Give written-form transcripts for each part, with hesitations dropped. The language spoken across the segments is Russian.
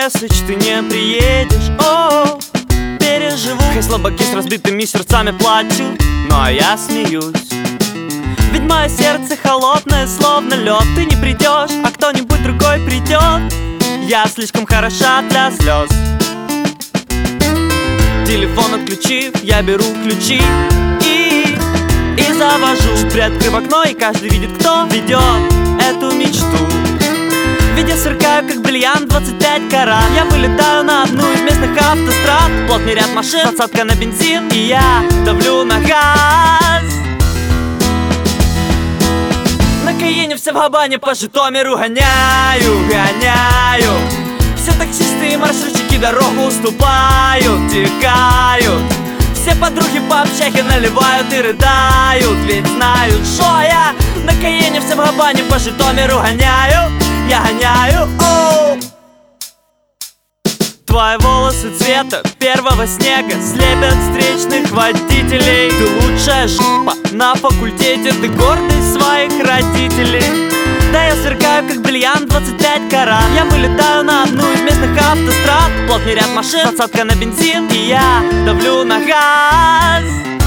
месседж, ты не приедешь. О, переживу. Хай слабаки с разбитыми сердцами плачут, но я смеюсь. Ведь мое сердце холодное, словно лед. Ты не придешь, а кто-нибудь другой придет. Я слишком хороша для слез. Телефон отключив, я беру ключи и завожу. Приоткрыв окно, и каждый видит, кто ведет эту мечту. Ведь я сверкаю, как бриллиант, 25 карат. Я вылетаю на одну из местных автострад. Плотный ряд машин, подсадка на бензин, и я давлю на газ. На Каене все в Габане, по Житомиру гоняю. Все таксисты и маршрутчики дорогу уступают, текают. Все подруги по общаге наливают и рыдают, ведь знают, что я на Каене все в Габане, по Житомиру гоняю. Я гоняю, оу. Твои волосы цвета первого снега слепят встречных водителей. Ты лучшая жопа на факультете, ты гордость своих родителей. Да, я сверкаю, как бриллиант, 25 карат. Я вылетаю на одну из местных автострад. Плотный ряд машин, подсадка на бензин, и я давлю на газ.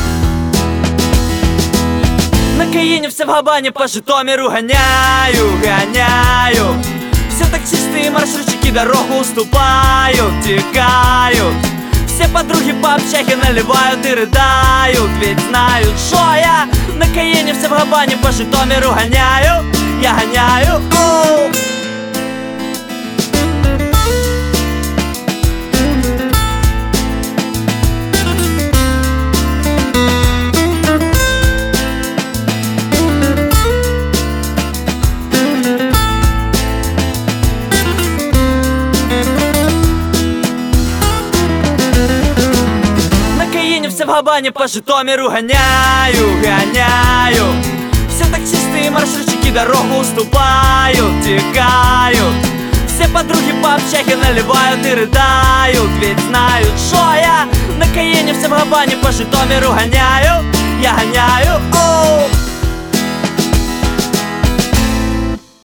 На Каене все в Габане, по Житомиру гоняю. Все таксисты и маршрутчики дорогу уступают, текают. Все подруги по общаге наливают и рыдают, ведь знают, что я на Каене все в Габане, по Житомиру гоняю. Я гоняю, оу. Все в Габане, по Житомиру гоняю. Все таксисты и маршрутчики дорогу уступают, текают. Все подруги по общаге наливают и рыдают, ведь знают, что я на Каене все в Габане, по Житомиру гоняю. Я гоняю, оу.